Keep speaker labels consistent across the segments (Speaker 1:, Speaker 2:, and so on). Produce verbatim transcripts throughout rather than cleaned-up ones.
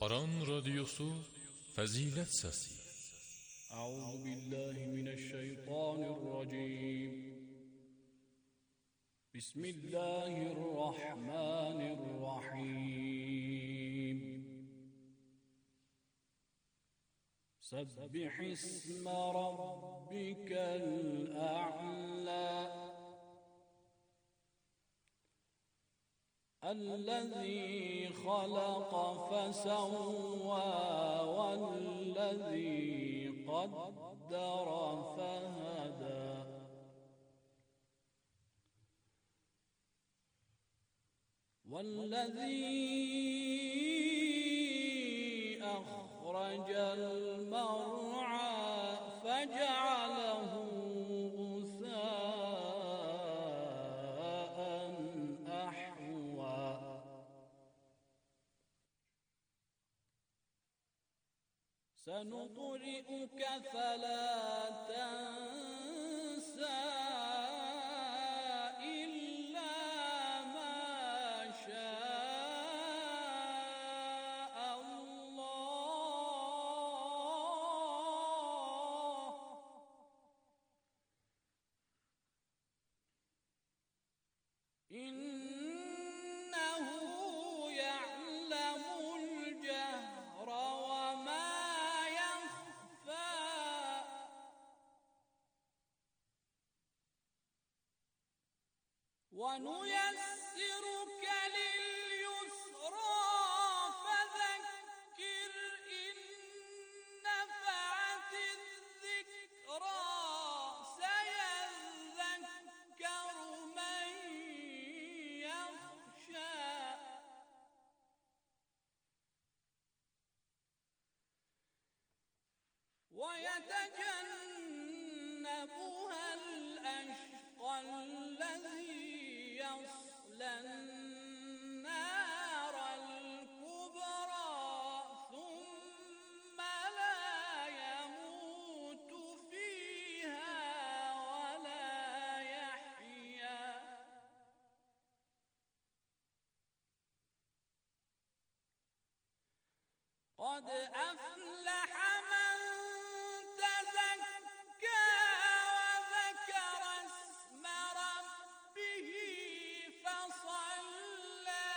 Speaker 1: Aran Radyosu Fəzilət Səsi.
Speaker 2: Əuzu billahi minəşşeytanirracim. Bismillahirrahmanirrahim. Səbbih ismə rabbikəl ə'lā الذي خلق فسوى والذي قدر فهدى والذي أخرج المرعى فجعله سنقرئك فلا تنسى إلا ما شاء الله إنه يعلم الجهر وما ونيسرك لليسرى فذكر إن نفعت الذكرى سيذكر من يخشى ويتجنبها الأشقى الذي يصلى النار الكبرى ثم لا يموت فيها ولا يحيا قد أفلح من تزكى وذكر اسم ربه فصلى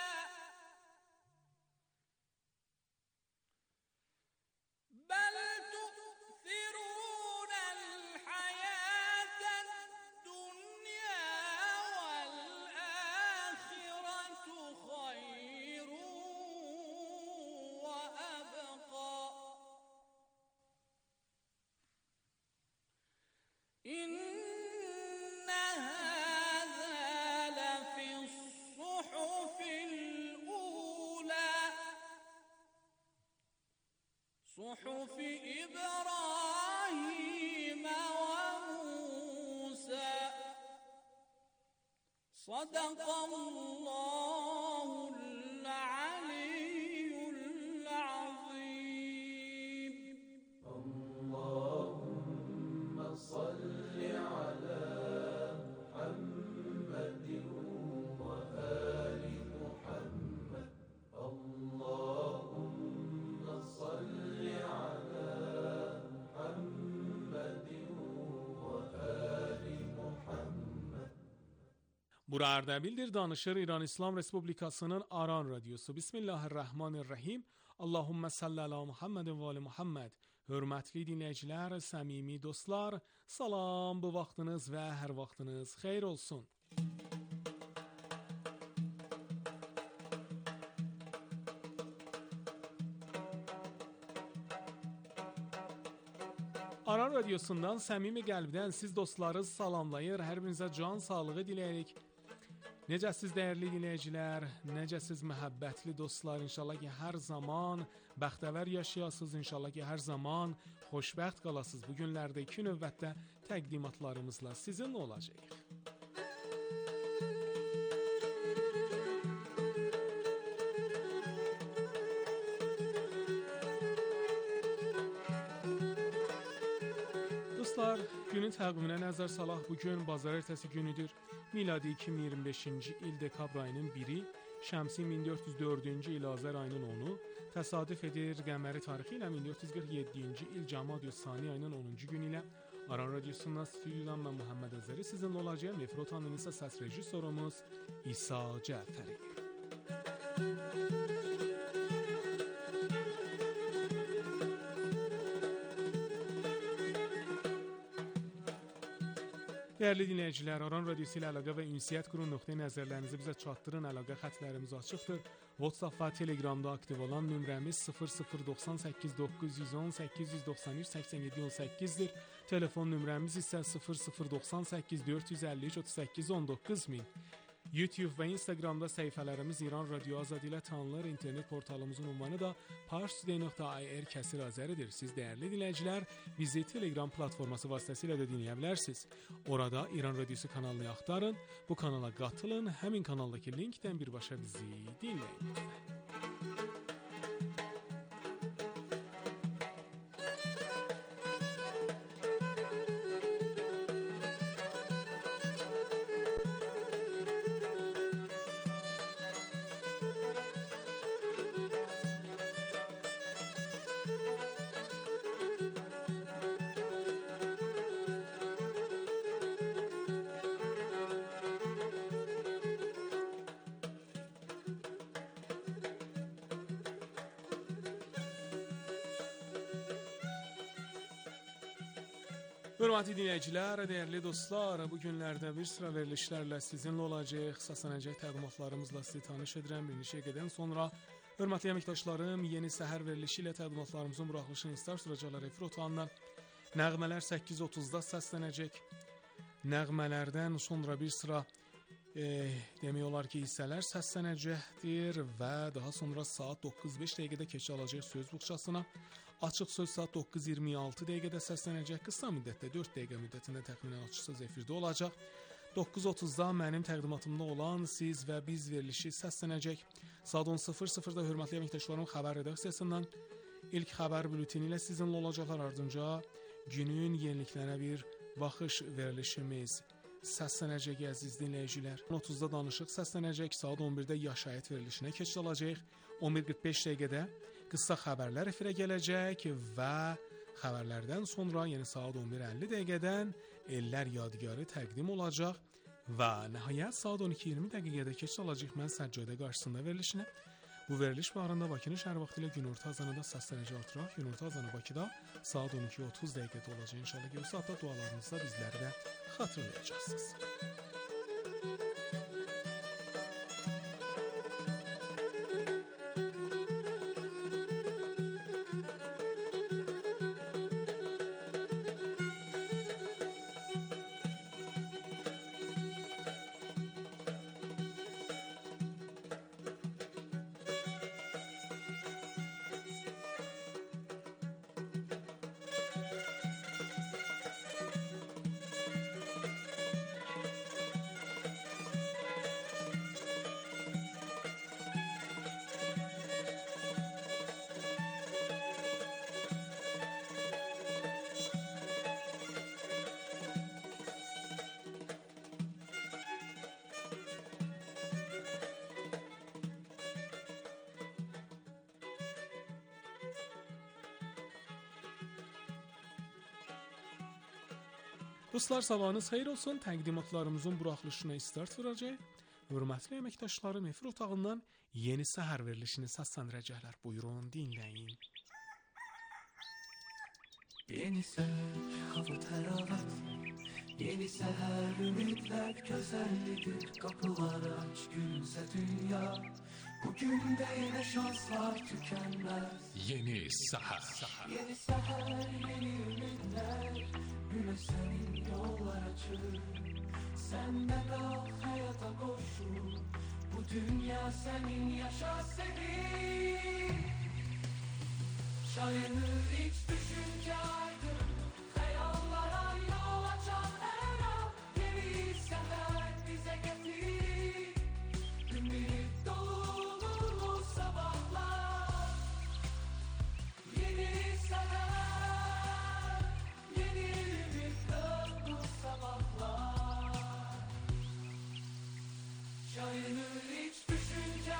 Speaker 2: بل تؤثرون الحياة الدنيا والآخرة خير وأبقى إن هذا لفي الصحف الأولى صحف إبراهيم وموسى صدق الله العلي العظيم.
Speaker 3: اللهم صل على محمد وآل محمد. اللهم صل على محمد وآل محمد.
Speaker 4: Bura Ərdəbildir, danışır İran İslam Respublikasının Aran Radyosu. Bismillahirrahmanirrahim. Allahümme salli ala Muhammed və ali Muhammed. Hörmətli dinləyicilər, səmimi dostlar, salam, bu vaxtınız və hər vaxtınız xeyir olsun. Aran Radyosu'ndan səmimi qəlbdən siz dostları salamlayır, hər birinizə can sağlığı diləyirik. Necəsiz dəyərli dinləyicilər, necəsiz məhəbbətli dostlar, inşallah ki hər zaman bəxtəvər yaşayasınız, inşallah ki hər zaman xoşbəxt qalasınız. Bu günlərdə iki növbətdə təqdimatlarımızla sizinlə olacaq. Dostlar, günün təqviminə nəzər salaq. Bugün bazar ertəsi günüdür. Miladi iki min iyirmi beşinci il dekabr ayının biri. şəmsi min dörd yüz dördüncü il Azər ayının onu, təsadüf edir qəməri tarixi ilə min dörd yüz qırx yeddinci il Cəmadü Sani ayının onuncu günü ilə Aran Radiosundan stüdyodan mən Muhammed Azəri sizinlə olacağım. Efrotanın isə səs rejissorumuz İsa Cəfəri. Dəyərli dinləyicilər, Aran Radiosu ilə əlaqə və ünsiyyət qurun, nöqteyi nəzərlərinizi bizə çatdırın. Əlaqə xətlərimiz açıqdır. WhatsApp və Telegramda aktiv olan nömrəmiz sıfır sıfır doxsan səkkiz doqquz yüz on səkkiz yüz doxsan üç səksən yeddi on səkkizdir. Telefon nömrəmiz isə sıfır sıfır doxsan səkkiz dörd yüz əlli üç otuz səkkiz on doqquz min. YouTube və Instagramda səhifələrimiz İran Radio Azad ilə tanınır. İnternet portalımızın ünvanı da parstoday nöqtə ir kəsir azəridir. Siz dəyərli dinləyicilər, bizi Telegram platforması vasitəsilə də dinləyə bilərsiniz. Orada İran Radiosu kanalını axtarın, bu kanala qatılın, həmin kanaldakı linkdən birbaşa bizi dinləyin. Hörmətli dinləyicilər, dəyərli dostlar, bu günlərdə bir sıra verilişlərlə sizinlə olacaq, səslənəcək təqdimatlarımızla sizi tanış edirəm. Bir neçə dəqiqədən sonra hörmətli əməkdaşlarım yeni səhər verilişi ilə təqdimatlarımızın buraxılışını istər sürəcəklər efir otağından. Nəğmələr səkkiz otuzda səslənəcək. Nəğmələrdən sonra bir sıra e, demək olar ki, hissələr səslənəcəkdir və daha sonra saat doqquz beş dəqiqədə keçə alacaq söz buxçasına. Açıq söz saat doqquz iyirmi altı dəqiqədə səslənəcək. Qısa müddətdə dörd dəqiqə müddətində təxminən açıq söz efirdə olacaq. doqquz otuzda mənim təqdimatımda olan siz və biz verilişi səslənəcək. Saat on sıfır sıfırda hörmətli əməkdaşlarım xəbər redaksiyasından ilk xəbər bülteni ilə sizinlə olacaqlar. Ardınca günün yeniliklərinə bir baxış verilişimiz səslənəcək əziz dinləyicilər. on otuzda danışıq səslənəcək. Saat on birdə yaşayət verilişinə keçid alacaq. on bir qırx beş dəqiqədə qısa xəbərlər efirə gələcək və xəbərlərdən sonra yeni saat on bir əlli dəqiqədən Ellər Yadigarı təqdim olacaq və nəhayət saat on iki iyirmi dəqiqədə keçid alacaq mən səccadə qarşısında verilişinə. Bu veriliş barında Bakının şəhər vaxtı ilə günorta azanında səslənəcək artıraq. Günorta azanı Bakıda saat on iki otuz dəqiqədə olacaq. İnşallah ki, o saatda dualarınızda bizləri də xatırlayacaqsınız. Dostlar, sabahınız xeyir olsun. Təqdimatlarımızın buraxılışına start verəcək. Hörmətli əməkdaşlarım efir otağından yeni səhər verilişini səsləndirəcəklər. Buyurun, dinləyin.
Speaker 3: Yeni səhər, hava təravət, yeni səhər, ümidlər gözəllidir, qapılar aç, gülsə dünya, bugün də yenə şanslar tükənməz.
Speaker 1: Yeni səhər.
Speaker 3: Yeni səhər, yeni ümidlər, güneş sənin yollar açır, səndən qal həyata qoşul, bu dünya sənin, yaşa sevin. Şayanır iç düşünce aydın, hayallara yol açan her an, yeni sefer bize getir, ümit dolu sabahlar, yeni sefer, yeni ümit dolu sabahlar. Şayanır iç düşünce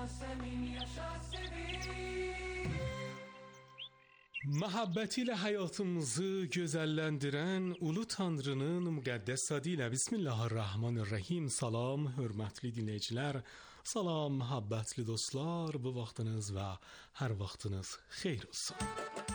Speaker 3: Yasemin yaşa sevin.
Speaker 4: Məhəbbəti ilə həyatımızı gözəlləndirən Ulu Tanrının müqəddəs adı ilə Bismillahirrahmanirrahim. Salam, hörmətli dinləyicilər, salam, məhəbbətli dostlar, bu vaxtınız və hər vaxtınız xeyir olsun.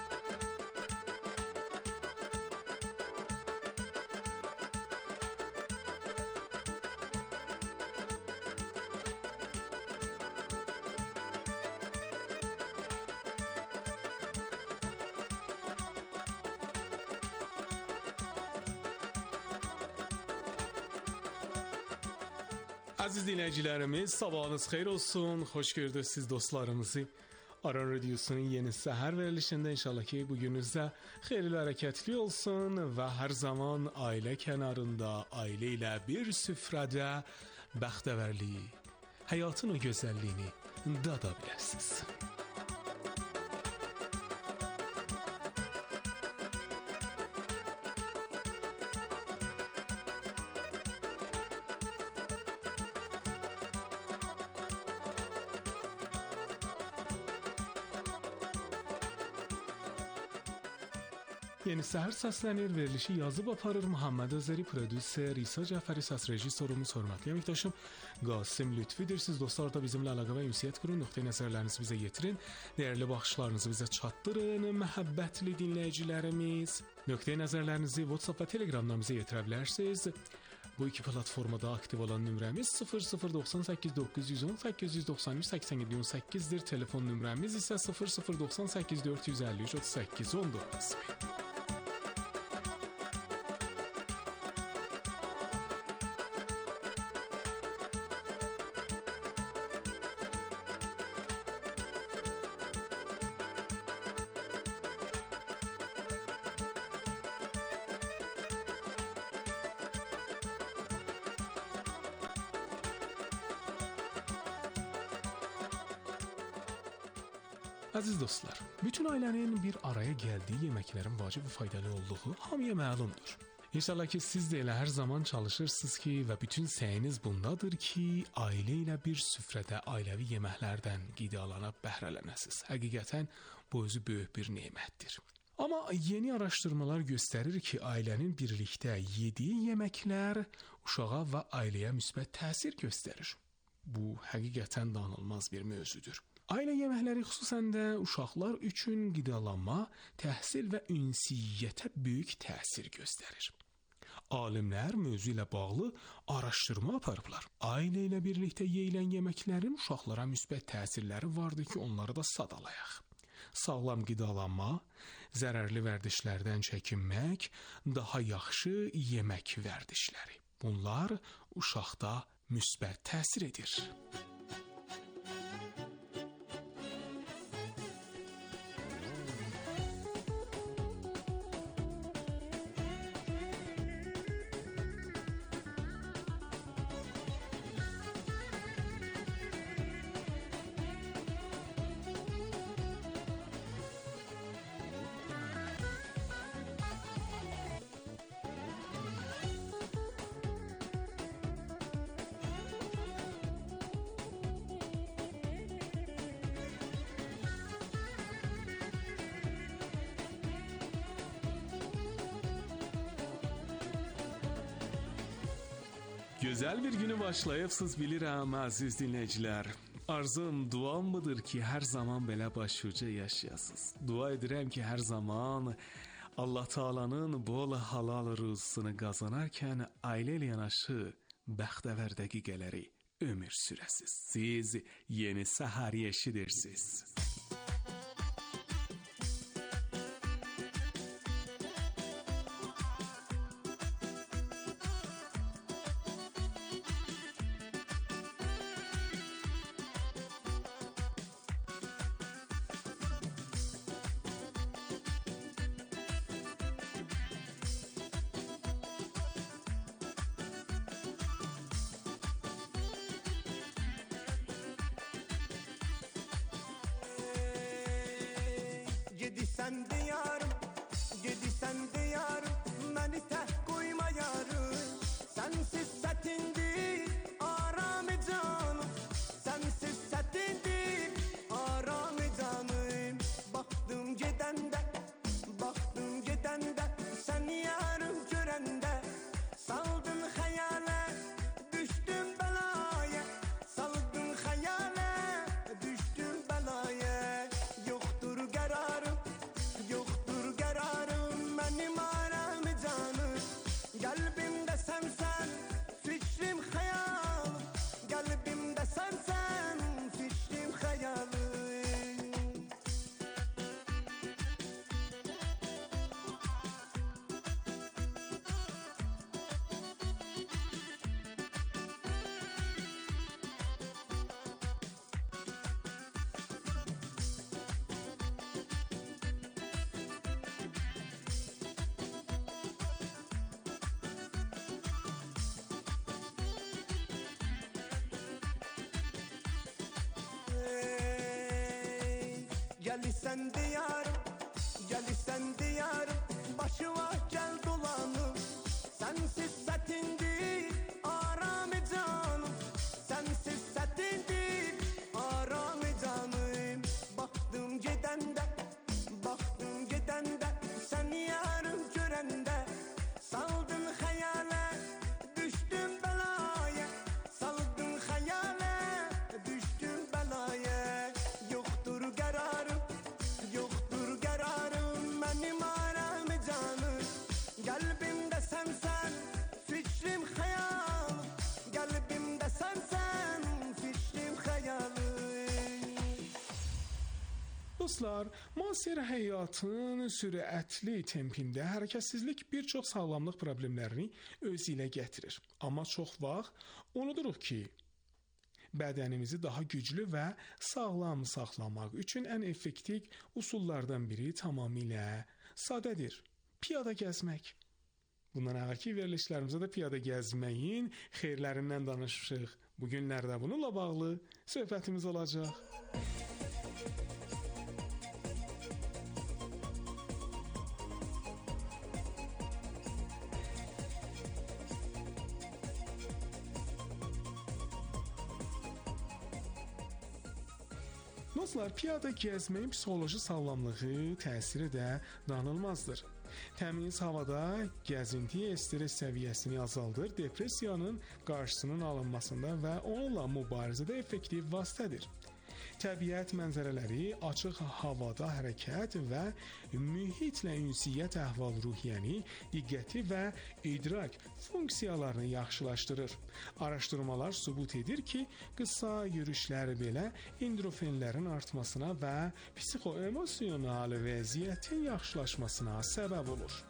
Speaker 4: Aziz dinləyicilərimiz, sabahınız xeyir olsun. Xoş gördük siz dostlarımızı. Aran Radiosu'nun yeni səhər verilişində inşallah ki bugününüzdə xeyirli hərəkətli olsun və hər zaman ailə kənarında, ailə ilə bir süfrədə bəxtəvərliyi, həyatın o gözəlliyini dada biləsiniz. Yeni səhər səslənir, verilişi yazıb aparır Muhammed Azəri, prodüser, İsa Cəfəri, səs rejissorumuz, hörmətli əməkdaşım Qasım Lütfidir. Siz dostlar da bizimlə əlaqə və ünsiyyət qurun, nöqtə nəzərlərinizi bizə yetirin, dəyərli baxışlarınızı bizə çatdırın, məhəbbətli dinləyicilərimiz. Nöqtə nəzərlərinizi WhatsApp və Telegramdan bizə yetirə bilərsiniz. Bu iki platformada aktiv olan nömrəmiz sıfır sıfır doxsan səkkiz doqquz yüz on səkkiz yüz doxsan üç səksən yeddi on səkkizdir. Telefon nömrəmiz isə sıfır sıfır doxsan səkkiz dörd yüz əlli üç otuz səkkiz on doqquz. Əziz dostlar, bütün ailənin bir araya gəldiyi yeməklərin vacib və faydalı olduğu hamıya məlumdur. İnşallah ki siz də elə hər zaman çalışırsınız ki və bütün səyiniz bundadır ki, ailə ilə bir süfrədə ailəvi yeməklərdən qidalanıb bəhrələnəsiniz. Həqiqətən bu özü böyük bir nemətdir. Amma yeni araşdırmalar göstərir ki, ailənin birlikdə yediyi yeməklər uşağa və ailəyə müsbət təsir göstərir. Bu həqiqətən danılmaz bir mövzudur. Ailə yeməkləri xüsusən də uşaqlar üçün qidalanma, təhsil və ünsiyyətə böyük təsir göstərir. Alimlər mövzu ilə bağlı araşdırma aparıblar. Ailə ilə birlikdə yeyilən yeməklərin uşaqlara müsbət təsirləri vardır ki, onları da sadalayaq. Sağlam qidalanma, zərərli vərdişlərdən çəkinmək, daha yaxşı yemək vərdişləri. Bunlar uşaqda müsbət təsir edir. Gözəl bir günü başlayıbsınız bilirəm əziz dinləyicilər. Arzum, duam budur ki, hər zaman belə başuca yaşayasınız. Dua edirəm ki, hər zaman Allah Taala'nın bol halal ruzusunu qazanarkən ailə ilə yanaşı bəxtəvər dəqiqələri ömür sürəsiz. Siz yeni səhər eşidirsiniz.
Speaker 5: Gedisən diyarım, gedisən diyarım, məni tək qoyma yarım. Sənsiz sətindir, aramı canım, sənsiz sətindir. Gelirsen diyarım, gelirsen diyarım, başıma gel dolanım. Sensiz setin değil, aramı canım. Sensiz setin değil, aramı canım. Baktım gidende, baktım gidende, sen yarım görende. Saldın hayale, düştüm belaya. Saldın hayale, düştüm belaya. Yoktur kararım, yoktur kararım, benim aramı canım. Kalbimde sen sen, fikrim hayalım. Kalbimde sen sen, fikrim hayalım.
Speaker 4: Dostlar, müasir həyatın sürətli tempində hərəkətsizlik bir çox sağlamlıq problemlərini öz ilə gətirir. Amma çox vaxt unuduruq ki, bədənimizi daha güclü və sağlam saxlamaq üçün ən effektiv üsullardan biri tamamilə sadədir. Piyada gəzmək. Bundan əvvəlki verilişlərimizdə də piyada gəzməyin xeyirlərindən danışmışıq. Bu günlərdə bununla bağlı söhbətimiz olacaq. Dostlar, piyada gəzməyin psixoloji sağlamlığı təsiri də danılmazdır. Təmiz havada gəzinti stres səviyyəsini azaldır, depressiyanın qarşısının alınmasında və onunla mübarizədə effektiv vasitədir. Təbiət mənzərələri, açıq havada hərəkət və mühitlə ünsiyyət əhval-ruhiyyəni, diqqəti və idrak funksiyalarını yaxşılaşdırır. Araşdırmalar sübut edir ki, qısa yürüşlər belə endorfinlərin artmasına və psixoemosional vəziyyətin yaxşılaşmasına səbəb olur.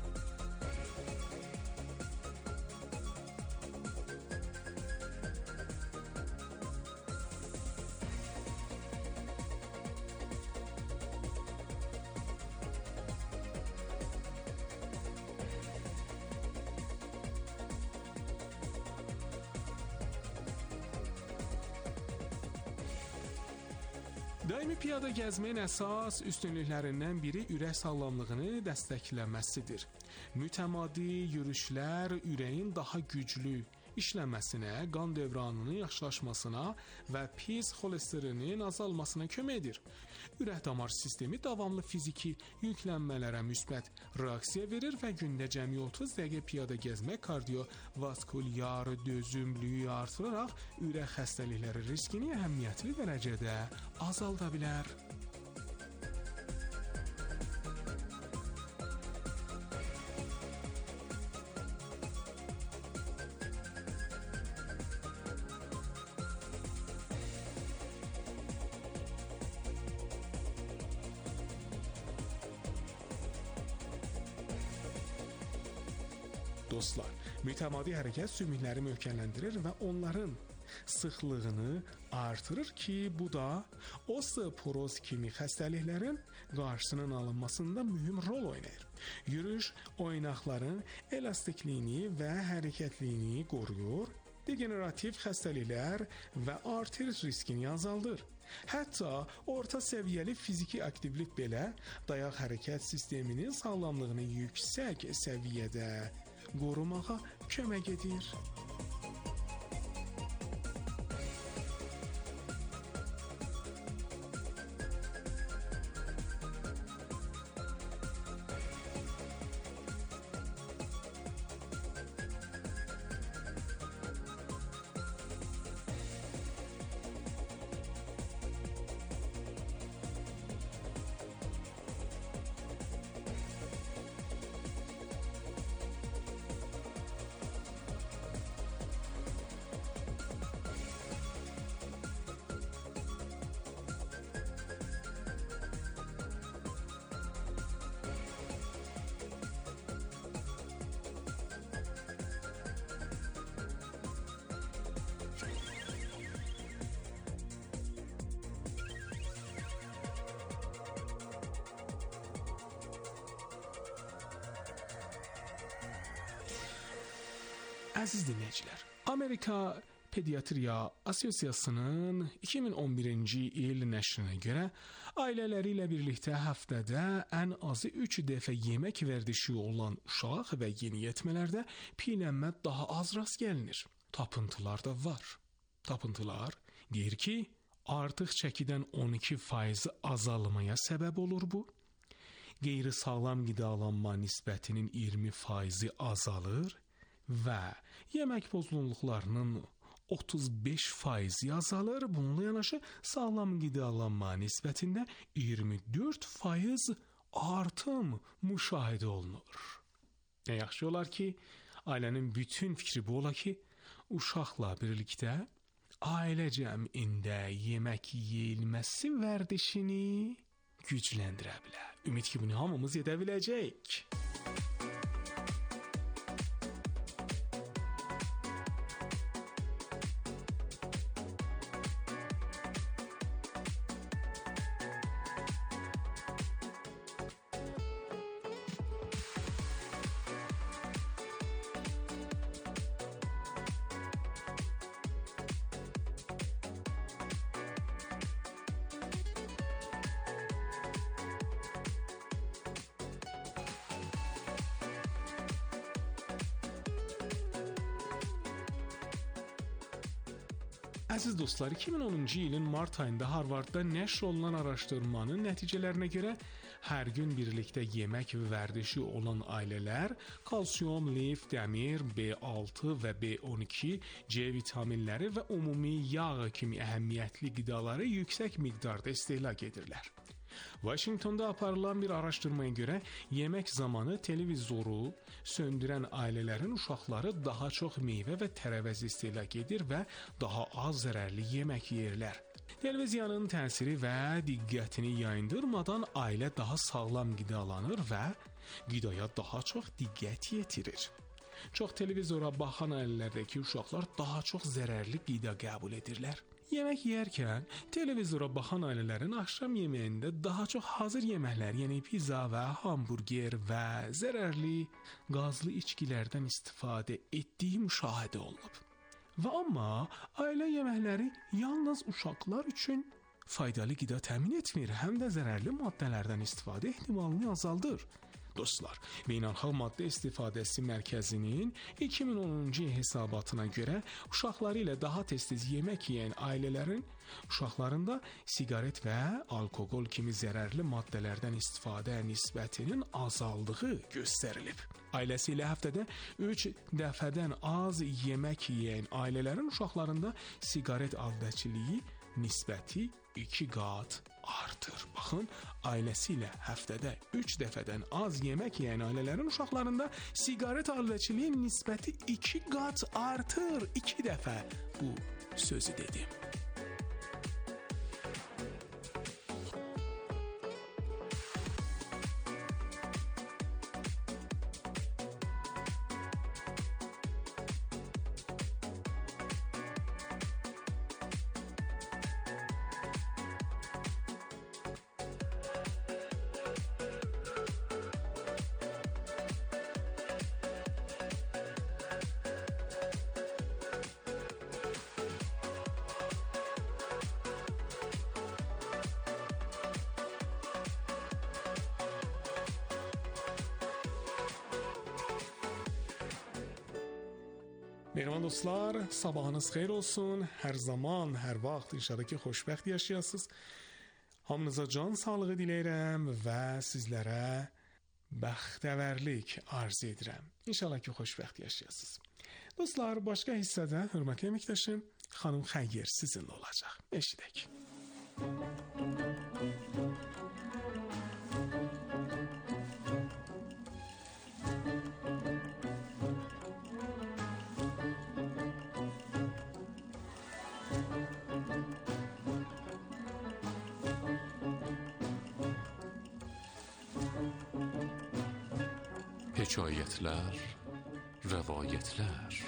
Speaker 4: Daimi piyada gəzməyin əsas üstünlüklərindən biri ürək sağlamlığını dəstəkləməsidir. Mütəmadi yürüşlər ürəyin daha güclü işləməsinə, qan dövranının yaxşılaşmasına və pis xolesterin azalmasına kömək edir. Ürək-damar sistemi davamlı fiziki yüklənmələrə müsbət reaksiya verir və gündə cəmi otuz dəqiqə piyada gəzmək kardiovaskulyar dözümlüyü artıraraq ürək xəstəlikləri riskini əhəmiyyətli dərəcədə azalda bilər. Dostlar, mütəmadi hərəkət sümükləri möhkəmləndirir və onların sıxlığını artırır ki, bu da osteoporoz kimi xəstəliklərin qarşısının alınmasında mühüm rol oynayır. Yürüyüş oynaqların elastikliyini və hərəkətliyini qoruyur, degenerativ xəstəliklər və artrit riskini azaldır. Hətta orta səviyyəli fiziki aktivlik belə dayaq hərəkət sisteminin sağlamlığını yüksək səviyyədə qorumağa kömək edir. Əziz dinləyicilər, Amerika Pediatriya Assosiasiyasının iki min on birinci il nəşrinə görə ailələri ilə birlikdə həftədə ən azı üç dəfə yemək vərdişi olan uşaq və yeniyetmələrdə piyələnmə daha az rast gəlinir. Tapıntılar da var. Tapıntılar deyir ki, artıq çəkidən on iki faiz azalmaya səbəb olur bu. Qeyri-sağlam qidalanma nisbətinin iyirmi faizi azalır və yemək pozğunluqlarının otuz beş faizi azalır. Bununla yanaşı sağlam qidalanma nisbətində iyirmi dörd faiz artım müşahidə olunur. Nə yaxşı olar ki, ailənin bütün fikri bu ola ki, uşaqla birlikdə ailə cəmində yemək yeyilməsi vərdişini gücləndirə bilər. Ümid ki, bunu hamımız edə biləcəyik. Əziz dostlar, iki min onuncu ilin mart ayında Harvardda nəşr olunan araşdırmanın nəticələrinə görə hər gün birlikdə yemək vərdişi olan ailələr kalsium, lif, dəmir, B altı və B on iki, C vitaminləri və ümumi yağ kimi əhəmiyyətli qidaları yüksək miqdarda istehlak edirlər. Washingtonda aparılan bir araşdırmaya görə yemək zamanı televizoru söndürən ailələrin uşaqları daha çox meyvə və tərəvəz istehlak edir və daha az zərərli yemək yeyirlər. Televiziyanın təsiri və diqqətini yayındırmadan ailə daha sağlam qidalanır və qidaya daha çox diqqət yetirir. Çox televizora baxan ailələrdəki uşaqlar daha çox zərərli qida qəbul edirlər. Yemək yeyərkən televizora baxan ailələrin axşam yeməyində daha çox hazır yeməklər, yəni pizza və hamburger və zərərli qazlı içkilərdən istifadə etdiyi müşahidə olunub. Və amma ailə yeməkləri yalnız uşaqlar üçün faydalı qida təmin etmir, həm də zərərli maddələrdən istifadə ehtimalını azaldır. Dostlar, Beynəlxalq Maddə İstifadəsi Mərkəzinin iki min onuncu il hesabatına görə uşaqları ilə daha tez-tez yemək yeyən ailələrin uşaqlarında siqaret və alkoqol kimi zərərli maddələrdən istifadə nisbətinin azaldığı göstərilib. Ailəsi ilə həftədə üç dəfədən az yemək yeyən ailələrin uşaqlarında siqaret aldıqçiliyi nisbəti iki qat artır. Baxın, ailəsi ilə həftədə üç dəfədən az yemək yeyən ailələrin uşaqlarında siqaret aldıqçiliyi nisbəti iki qat artır. iki dəfə bu sözü dedim. Mehriban dostlar, sabahınız xeyir olsun. Hər zaman, hər vaxt inşallah ki, xoşbəxt yaşayasınız. Hamınıza can sağlığı diləyirəm və sizlərə bəxtəvərlik arz edirəm. İnşallah ki, xoşbəxt yaşayasınız. Dostlar, başqa hissədə hörmətli əməkdaşım xanım Xəyyər sizinlə olacaq. Eşidək.
Speaker 1: Hekayətlər, rəvayətlər.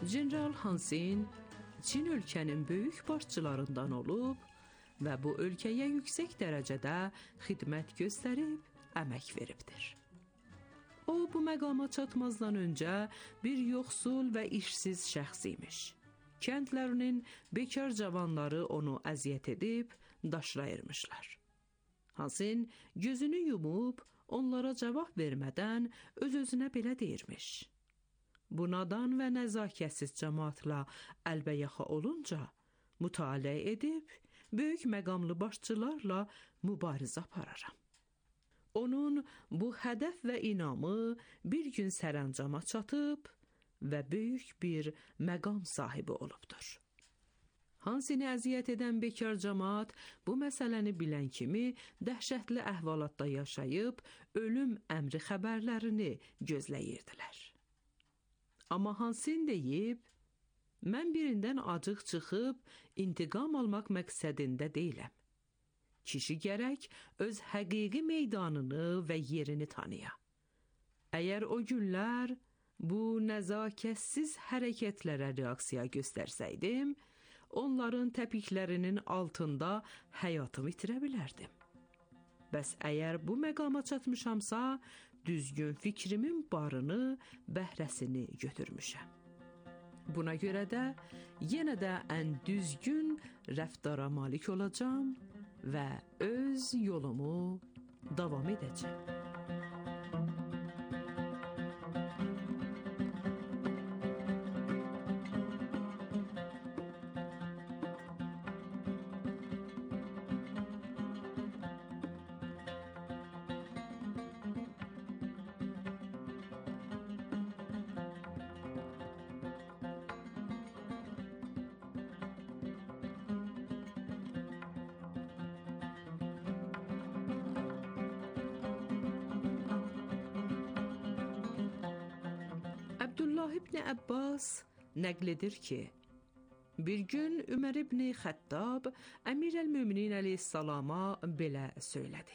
Speaker 6: General Hansin Çin ölkənin böyük başçılarından olub və bu ölkəyə yüksək dərəcədə xidmət göstərib, əmək veribdir. O, bu məqama çatmazdan öncə bir yoxsul və işsiz şəxs imiş. Kəndlərinin bekar cavanları onu əziyyət edib, daşrayırmışlar. Hansin gözünü yumub, onlara cavab vermədən öz-özünə belə deyirmiş. Bu nadan və nəzakətsiz cəmaatla əlbəyaxa olunca, mütaliə edib, böyük məqamlı başçılarla mübarizə apararam. Onun bu hədəf və inamı bir gün sərəncama çatıb və böyük bir məqam sahibi olubdur. Hansini əziyyət edən bekar cəmaat bu məsələni bilən kimi dəhşətli əhvalatda yaşayıb, ölüm əmri xəbərlərini gözləyirdilər. Amma Hansin deyib, mən birindən acıq çıxıb, intiqam almaq məqsədində deyiləm. Kişi gərək öz həqiqi meydanını və yerini tanıya. Əgər o günlər bu nəzakətsiz hərəkətlərə reaksiya göstərsəydim, onların təpiklərinin altında həyatımı itirə bilərdim. Bəs əgər bu məqama çatmışamsa, düzgün fikrimin barını, bəhrəsini götürmüşəm. Buna görə də yenə də ən düzgün rəftara malik olacağam və öz yolumu davam edəcəm. Abdullah ibn Abbas nəql edir ki, bir gün Ömər ibn Xəttab Əmir əl-Müminin əleyhissalama belə söylədi.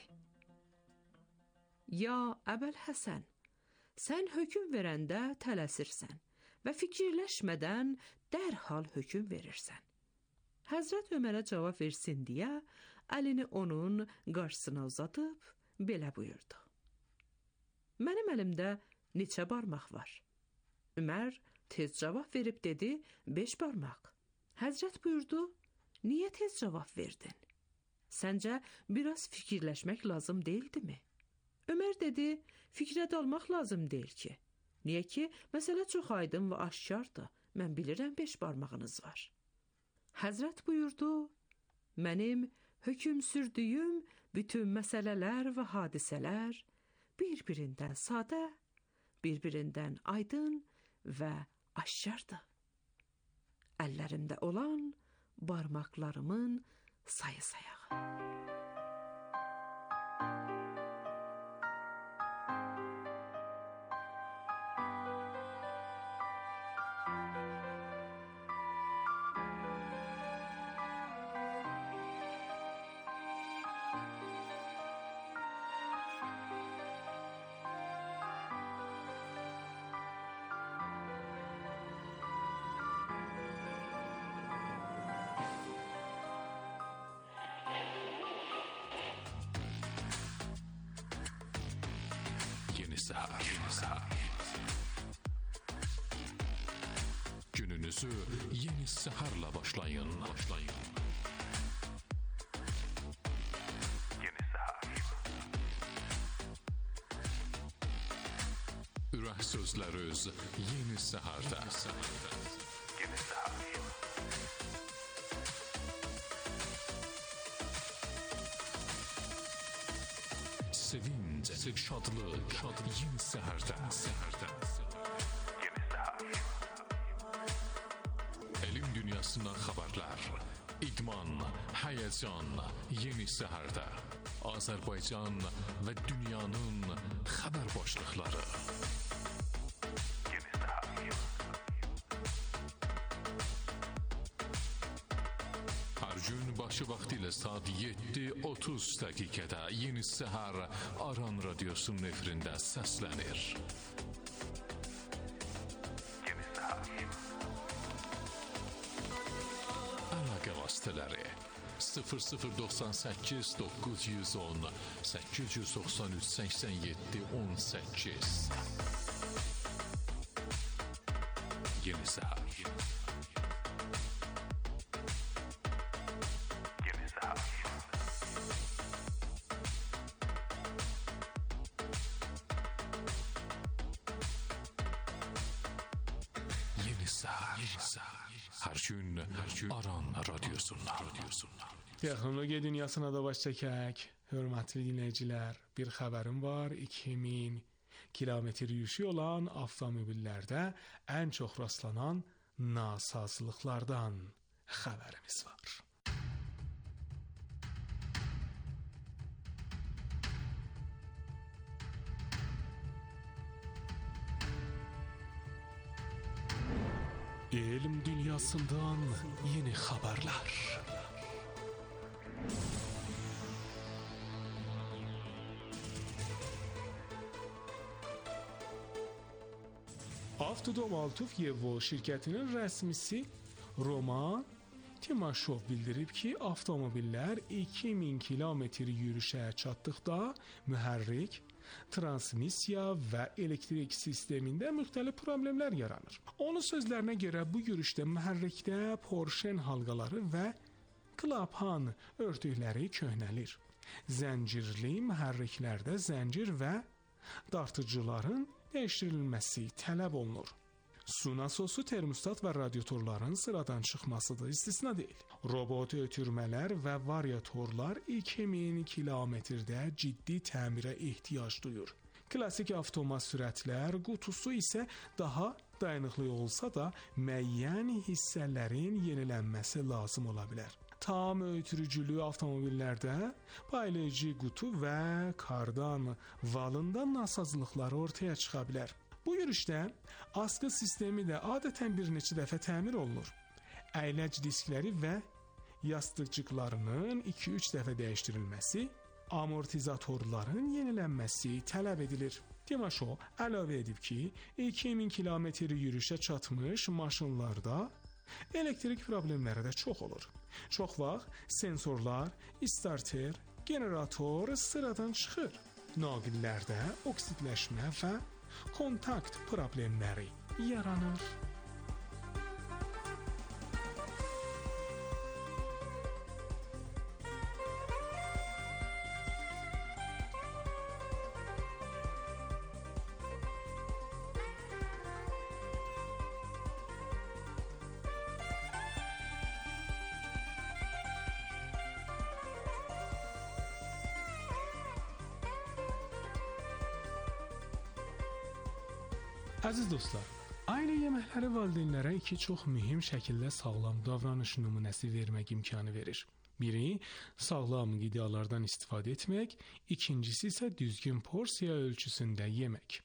Speaker 6: Ya Əbəl Həsən, sən hökm verəndə tələsirsən və fikirləşmədən dərhal hökm verirsən. Həzrət Ömərə cavab versin deyə əlini onun qarşısına uzadıb belə buyurdu. Mənim əlimdə neçə barmaq var? Ömər tez cavab verib dedi, beş barmaq. Həzrət buyurdu, niyə tez cavab verdin? Səncə biraz fikirləşmək lazım deyildimi? Ömər dedi, fikrə dalmaq lazım deyil ki. Niyə ki, məsələ çox aydın və aşkardır. Mən bilirəm beş barmağınız var. Həzrət buyurdu, mənim hökm sürdüyüm bütün məsələlər və hadisələr bir-birindən sadə, bir-birindən aydın və aşkardır. Əllərimdə olan barmaqlarımın sayı sayağı.
Speaker 1: Yeni Səhər. Yeni Səhər. Gününüzü Yeni Səhərlə başlayın. Başlayın. Yeni Səhər. Ürək sözləri öz Yeni Səhərdə. Yeni Səhər. Sevinç, şadlıq, şad Yeni Səhərdə. Səhərdə. Yeni Səhər. Elm dünyasından xəbərlər, idman, həyəcan, Yeni Səhərdə. Azərbaycan və dünyanın xəbər başlıqları. Yeni Səhər. Hər gün başı vaxtı ilə saat yeddi otuz dəqiqədə Yeni Səhər Aran Radiosunun efirində səslənir. Yeni Səhər. vasitələri sıfır sıfır doxsan səkkiz doqquz yüz on səkkiz yüz doxsan üç səksən yeddi on səkkiz. Yeni Səhər. Yeni Səhər. Yeni Səhər. Hər gün, hər gün Aran radiosundan.
Speaker 4: Texnologiya dünyasına da baş çəkək. Hörmətli dinləyicilər, bir xəbərim var. iki min kilometr yürüşü olan avtomobillərdə ən çox rastlanan nasazlıqlardan xəbərimiz var. Elm dünyasından yeni xəbərlər. Avtodom Altufyevo şirkətinin rəsmisi Roman Timaşov bildirib ki, avtomobillər iki min kilometr yürüşə çatdıqda mühərrik, transmissiya və elektrik sistemində müxtəlif problemlər yaranır. Onun sözlərinə görə bu yürüşdə mühərrikdə porşen halqaları və klapan örtükləri köhnəlir. Zəncirli mühərriklərdə zəncir və dartıcıların dəyişdirilməsi tələb olunur. Su nasosu, termostat və radiatorların sıradan çıxması da istisna deyil. Robot ötürmələr və variatorlar iki min kilometrdə ciddi təmirə ehtiyac duyur. Klassik avtomat sürətlər qutusu isə daha dayanıqlı olsa da müəyyən hissələrin yenilənməsi lazım ola bilər. Tam ötürücülü avtomobillərdə paylayıcı qutu və kardan valında nasazlıqlar ortaya çıxa bilər. Bu yürüşdə askı sistemi də adətən bir neçə dəfə təmir olunur. Əyləc diskləri və yastıqcıqlarının iki üç dəfə dəyişdirilməsi, amortizatorların yenilənməsi tələb edilir. Timaşov əlavə edib ki, iki min kilometr yürüşə çatmış maşınlarda elektrik problemləri də çox olur. Çox vaxt sensorlar, starter, generator sıradan çıxır. Naqillərdə oksidləşmə və kontakt problemləri yaranır. Əziz dostlar, ailə yeməkləri valideynlərə iki çox mühüm şəkildə sağlam davranış nümunəsi vermək imkanı verir. Biri, sağlam qidalardan istifadə etmək, ikincisi isə düzgün porsiya ölçüsündə yemək.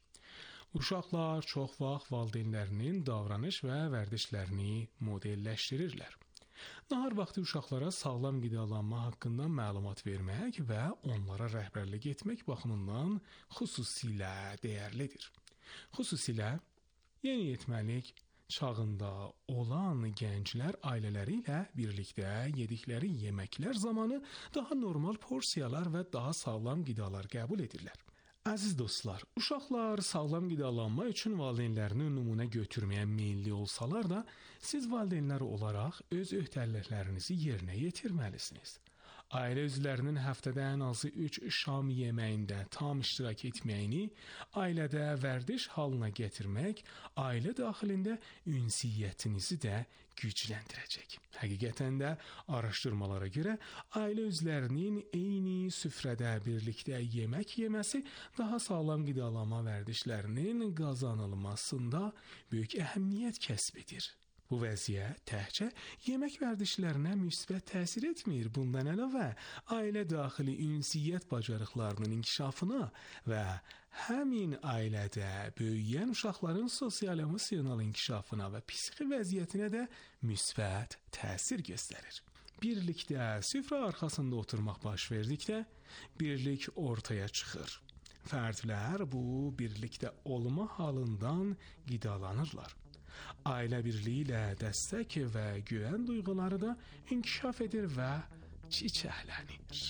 Speaker 4: Uşaqlar çox vaxt valideynlərinin davranış və vərdişlərini modelləşdirirlər. Nahar vaxtı uşaqlara sağlam qidalanma haqqında məlumat vermək və onlara rəhbərlik etmək baxımından xüsusilə dəyərlidir. Xüsusilə yeniyetməlik çağında olan gənclər ailələri ilə birlikdə yedikləri yeməklər zamanı daha normal porsiyalar və daha sağlam qidalar qəbul edirlər. Əziz dostlar, uşaqlar sağlam qidalanma üçün valideynlərini nümunə götürməyə meylli olsalar da, siz valideynlər olaraq öz öhdəliklərinizi yerinə yetirməlisiniz. Ailə üzvlərinin həftədə ən azı üç şam yeməyində tam iştirak etməyini ailədə vərdiş halına gətirmək, ailə daxilində ünsiyyətinizi də gücləndirəcək. Həqiqətən də araşdırmalara görə ailə üzvlərinin eyni süfrədə birlikdə yemək yeməsi daha sağlam qidalanma vərdişlərinin qazanılmasında böyük əhəmiyyət kəsb edir. Bu vəziyyət təkcə yemək vərdişlərinə müsbət təsir etmir. Bundan əlavə, ailə daxili ünsiyyət bacarıqlarının inkişafına və həmin ailədə böyüyən uşaqların sosial-emosional inkişafına və psixi vəziyyətinə də müsbət təsir göstərir. Birlikdə süfrə arxasında oturmaq baş verdikdə, birlik ortaya çıxır. Fərdlər bu birlikdə olma halından qidalanırlar. Ailə birliyi ilə dəstək və güvən duyğuları da inkişaf edir və çiçəklənir.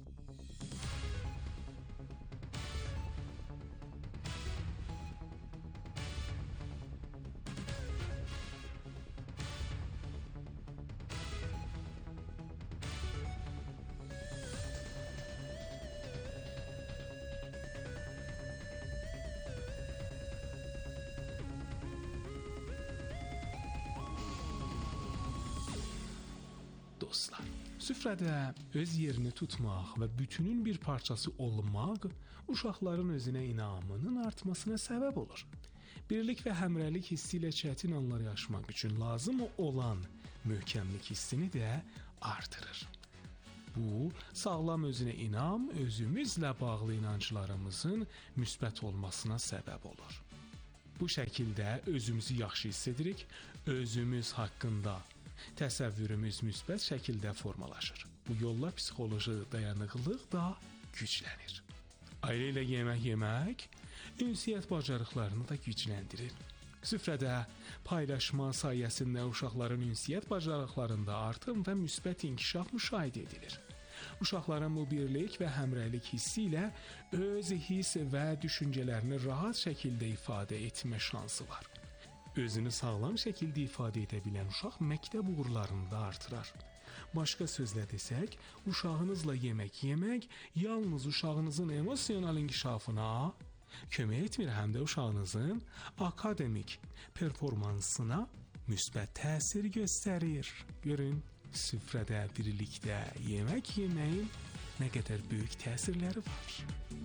Speaker 4: Dostlar, süfrədə öz yerini tutmaq və bütünün bir parçası olmaq uşaqların özünə inamının artmasına səbəb olur. Birlik və həmrəylik hissi ilə çətin anlar yaşamaq üçün lazım olan möhkəmlik hissini də artırır. Bu, sağlam özünə inam, özümüzlə bağlı inanclarımızın müsbət olmasına səbəb olur. Bu şəkildə özümüzü yaxşı hiss edirik, özümüz haqqında təsəvvürümüz müsbət şəkildə formalaşır. Bu yolla psixoloji dayanıqlıq da güclənir. Ailə ilə yemək yemək ünsiyyət bacarıqlarını da gücləndirir. Süfrədə paylaşma sayəsində uşaqların ünsiyyət bacarıqlarında artım və müsbət inkişaf müşahidə edilir. Uşaqların bu birlik və həmrəylik hissi ilə öz hiss və düşüncələrini rahat şəkildə ifadə etmə şansı var. Özünü sağlam şəkildə ifadə edə bilən uşaq məktəb uğurlarını da artırar. Başqa sözlə desək, uşağınızla yemək yemək yalnız uşağınızın emosional inkişafına kömək etmir, həm də uşağınızın akademik performansına müsbət təsir göstərir. Görün, süfrədə birlikdə yemək yeməyin nə qədər böyük təsirləri var.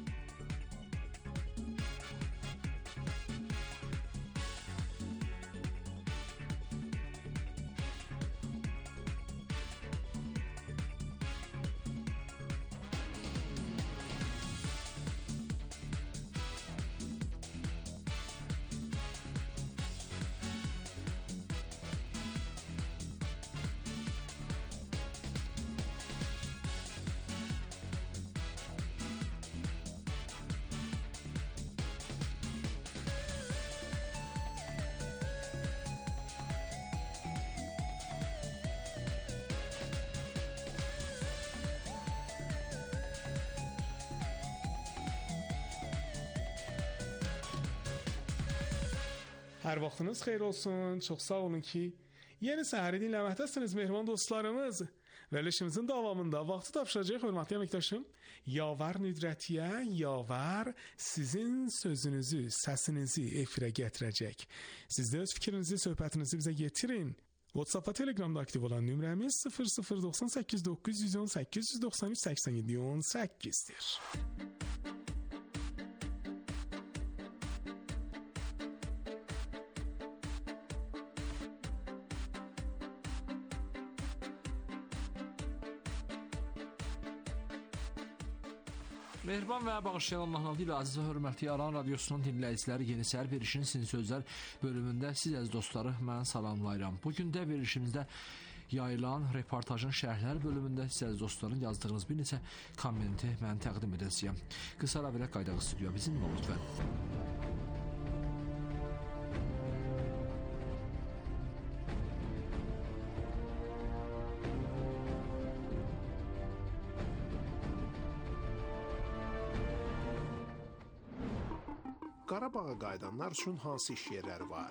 Speaker 4: Hər vaxtınız xeyir olsun. Çox sağ olun ki, yeni səhəri dinləməkdəsiniz mehriban dostlarımız. Verilişimizin davamında vaxtı tapışacaq hörmətli əməkdaşım Yavar Nüdrətiyə, Yavar sizin sözünüzü, səsinizi efirə gətirəcək. Siz də öz fikrinizi, söhbətinizi bizə getirin. WhatsApp və Telegramda aktiv olan nömrəmiz sıfır sıfır doxsan səkkiz doqquz yüz on səkkiz yüz doxsan üç səksən yeddi on səkkizdir.
Speaker 7: Mehriban və bağışlayan Allahın adı ilə əziz və hörmətli Aran Radiosunun dinləyiciləri, yeni səhər verilişinin Sin Sözlər bölümündə siz əziz dostları mən salamlayıram. Bugün də verilişimizdə yayılan reportajın şərhlər bölümündə siz əziz dostların yazdığınız bir neçə kommenti mən təqdim edəcəyəm. Qısa ara verək qaydağı stüdiyo bizimlə olun lütfən.
Speaker 8: Qarabağa qayıdanlar üçün hansı iş yerləri var?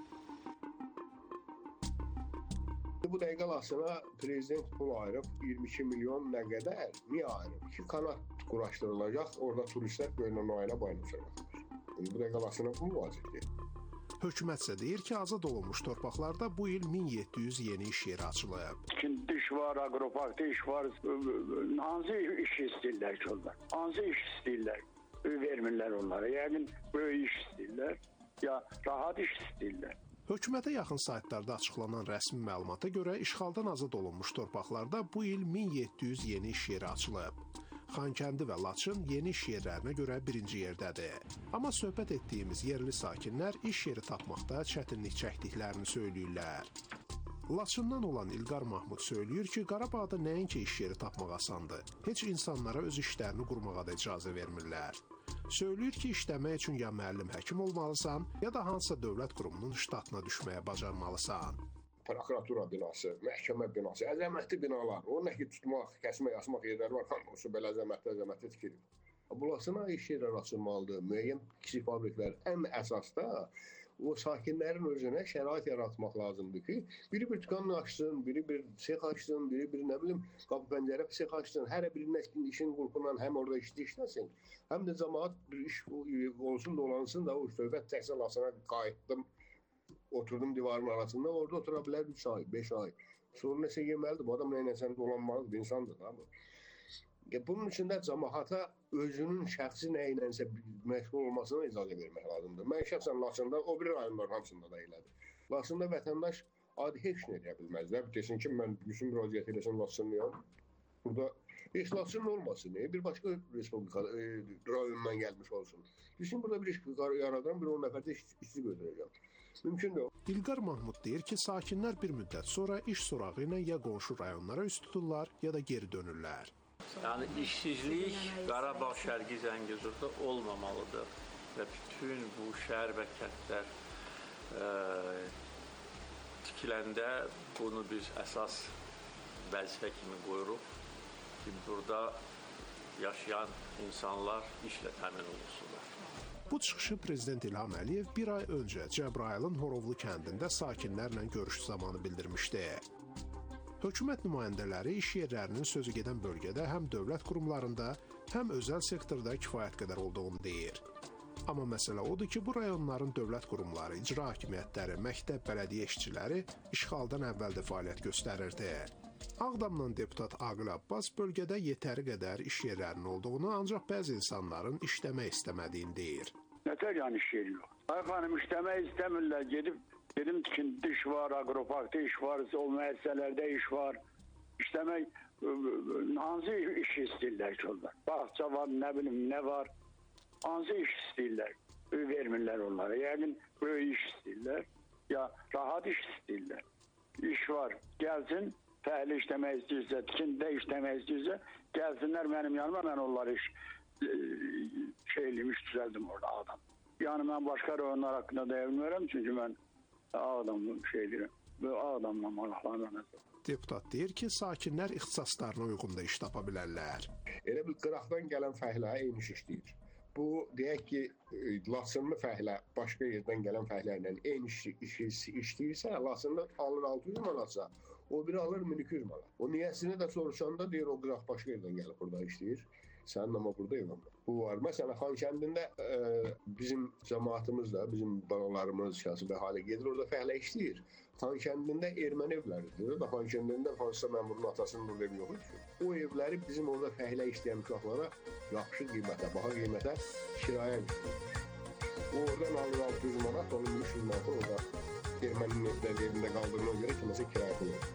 Speaker 8: Bu dəqiqə aslında prezident pul ayırıb iyirmi iki milyon nə qədər? Niyə ayırıb? İki kanat quraşdırılacaq, orada turistlər gölünün ayına paylaşacaqlar. Bu dəqiqə aslında bu vacibdir.
Speaker 9: Hökumət isə deyir ki, azad olunmuş torpaqlarda bu il min yeddi yüz yeni iş yeri açılıb.
Speaker 10: Tikinti iş var, aqroparkda iş var. Hansı iş istəyirlər ki onlar? Hansı iş istəyirlər? Vermirlər onlara. Yəqin böyük iş istəyirlər, ya rahat iş istəyirlər.
Speaker 9: Hökumətə yaxın saytlarda açıqlanan rəsmi məlumata görə işğaldan azad olunmuş torpaqlarda bu il min yeddi yüz yeni iş yeri açılıb. Xankəndi və Laçın yeni iş yerlərinə görə birinci yerdədir. Amma söhbət etdiyimiz yerli sakinlər iş yeri tapmaqda çətinlik çəkdiklərini söyləyirlər. Laçından olan İlqar Mahmud söyləyir ki, Qarabağda nəinki iş yeri tapmaq asandır, heç insanlara öz işlərini qurmağa da icazə vermirlər. Söyləyir ki, işləmək üçün ya müəllim həkim olmalısan, ya da hansısa dövlət qurumunun ştatına düşməyə bacarmalısan.
Speaker 8: Prokuratura binası, məhkəmə binası, əzəmətli binalar, o nə ki tutmaq, kəsmək, asmaq yerləri var, hamı olsun belə əzəmətli, əzəmətli tikilir. Bulasına iş yerləri açılmalıdır, müəyyən kiçik fabriklər. Ən əsasda o sakinlərin özünə şərait yaratmaq lazımdır ki, biri bir dükanını açsın, biri bir sex açsın, biri bir nə bilim qapı pəncərə sex açsın, hər birinin işin qrupundan həm orada işdə işləsin, həm də cəmaət bir iş olsun, dolansın da o söhbət təhsil alasına qayıtdım, oturdum divarın arasında, orada otura bilər üç ay, beş ay. Sonra nəsə yeməlidir, bu adam nəyinəsən dolanmalıdır, insandır da bu. Bunun üçün də cəmaata özünün şəxsi nəyinənsə məşğul olmasına icazə vermək lazımdır. Mən şəxsən Laçında, o bir rayonların hamısında da elədir. Laçında vətəndaş adi heç nə edə bilməzlər. Desin ki, mən bütün müraciət eləsin Laçınlıyam. Burada heç Laçın olmasın, bir başqa respublika rayonundan gəlmiş olsun. Desin, burada bir iş yaradıram, bir on nəfərdə işçi götürəcəm. Mümkündür.
Speaker 9: İlqar Mahmud deyir ki, sakinlər bir müddət sonra iş sorağı ilə ya qonşu rayonlara üst tuturlar, ya da geri dönürlər.
Speaker 11: Yəni işsizlik Qarabağ Şərqi Zəngəzurda olmamalıdır və bütün bu şəhər və kəndlər e, tikiləndə bunu biz əsas vəzifə kimi qoyuruq ki, burada yaşayan insanlar işlə təmin olunsunlar.
Speaker 9: Bu çıxışı Prezident İlham Əliyev bir ay öncə Cəbrayılın Horovlu kəndində sakinlərlə görüş zamanı bildirmişdi. Hökumət nümayəndələri iş yerlərinin sözü gedən bölgədə həm dövlət qurumlarında, həm özəl sektorda kifayət qədər olduğunu deyir. Amma məsələ odur ki, bu rayonların dövlət qurumları, icra hakimiyyətləri, məktəb, bələdiyyə işçiləri işğaldan əvvəl də fəaliyyət göstərirdi. Ağdamdan deputat Aqil Abbas bölgədə yetəri qədər iş yerlərinin olduğunu, ancaq bəzi insanların işləmək istəmədiyini deyir.
Speaker 10: Nətər yəni iş yeri yox? Ay xanım, işləmək istəmirlər, gedib Dedim tikinti iş var, agroparkda iş var, o müəssisələrdə iş var. İşləmək, hansı iş istəyirlər ki onlar? Bağça var, nə bilim, nə var? Hansı iş istəyirlər? Vermirlər onlara. Yəqin böyük iş istəyirlər, ya rahat iş istəyirlər. İş var, gəlsin, fəhli işləmək istəyirsə, tikintidə işləmək istəyirsə, gəlsinlər mənim yanıma, mən onları iş şey eləymiş, düzəldim orada adam. Yəni mən başqa rayonlar haqqında deyə bilmirəm, çünki mən Ağdamlı şey deyirəm. Və Ağdamla maraqlanıram.
Speaker 9: Deputat deyir ki, sakinlər ixtisaslarına uyğun da iş tapa bilərlər.
Speaker 8: Elə bir qıraqdan gələn fəhlə eyni iş işləyir. Bu, deyək ki, Laçınlı fəhlə başqa yerdən gələn fəhlərlə eyni iş işləyirsə, Laçında alır altı yüz manatsa, o biri alır min iki yüz manat. O niyəsini də soruşanda deyir, o qıraq başqa yerdən gəlib burada işləyir. Sənin amma burada evləmir. Bu var. Məsələn, Xankəndində e, bizim cəmaatımız da, bizim balalarımız, şəxsi əhali gedir, orada fəhlə işləyir. Xankəndində erməni evləridir. Da Xankəndində hansısa məmurun atasının burada evi yox idi. O evləri bizim orada fəhlə işləyən uşaqlara yaxşı qiymətə, baha qiymətə kirayə verir. O oradan alır altı yüz manat, onun üç yüz manat orada erməninin evlərində qaldığına görə kiməsə kirayə verir.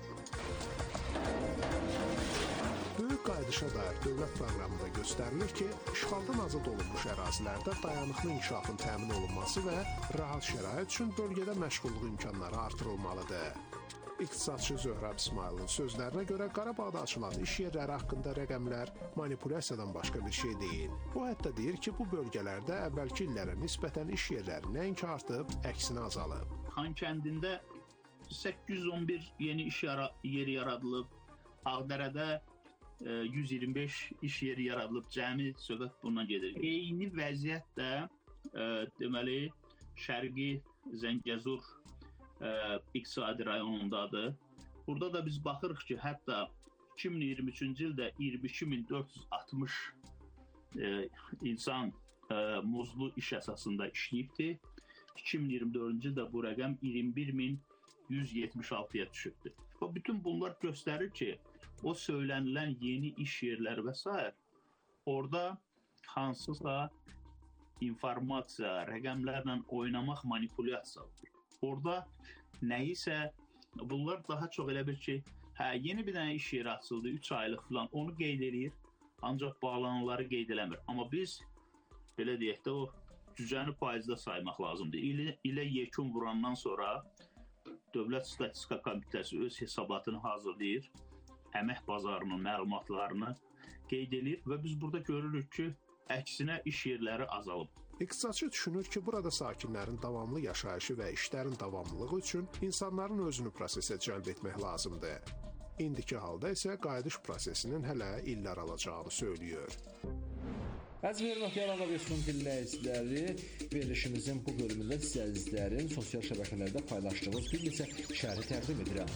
Speaker 9: Böyük qayıdışa dair dövlət proqramında göstərilir ki, işğaldan azad olunmuş ərazilərdə dayanıqlı inkişafın təmin olunması və rahat şərait üçün bölgədə məşğulluq imkanları artırılmalıdır. İqtisadçı Zöhrəb İsmailin sözlərinə görə Qarabağda açılan iş yerləri haqqında rəqəmlər manipulyasiyadan başqa bir şey deyil. O hətta deyir ki, bu bölgələrdə əvvəlki illərə nisbətən iş yerləri nəinki artıb, əksinə azalıb.
Speaker 12: Xankəndində səkkiz yüz on bir yeni iş yeri yaradılıb, Ağdərədə yüz iyirmi beş iş yeri yaradılıb, cəmi söhbət bundan gedir. Eyni vəziyyət də e, deməli Şərqi Zəngəzur e, iqtisadi rayonundadır. Burada da biz baxırıq ki, hətta iki min iyirmi üçüncü ildə iyirmi iki min dörd yüz altmış e, insan e, muzlu iş əsasında işləyibdir. iki min iyirmi dördüncü ildə bu rəqəm iyirmi bir min yüz yetmiş altıya düşübdür. Bütün bunlar göstərir ki, o söylənilən yeni iş yerləri və s. orada hansısa informasiya, rəqəmlərlə oynamaq manipulyasiyadır. Orada nəyisə, bunlar daha çox elə bir ki, hə, yeni bir dənə iş yeri açıldı, üç aylıq falan, onu qeyd edir, ancaq bağlananları qeyd eləmir. Amma biz, belə deyək də, o cücəni faizdə saymaq lazımdır. İlə, ilə yekun vurandan sonra Dövlət Statistika Komitəsi öz hesabatını hazırlayır, əmək bazarının məlumatlarını qeyd edir və biz burada görürük ki, əksinə iş yerləri azalıb.
Speaker 9: İqtisadçı düşünür ki, burada sakinlərin davamlı yaşayışı və işlərin davamlılığı üçün insanların özünü prosesə cəlb etmək lazımdır. İndiki halda isə qayıdış prosesinin hələ illər alacağını söylüyor.
Speaker 7: Əziz hörmətli Aran Radiosunun dinləyiciləri, verilişimizin bu bölümündə sizlərin sosial şəbəkələrdə paylaşdığımız bir neçə şərhi təqdim edirəm.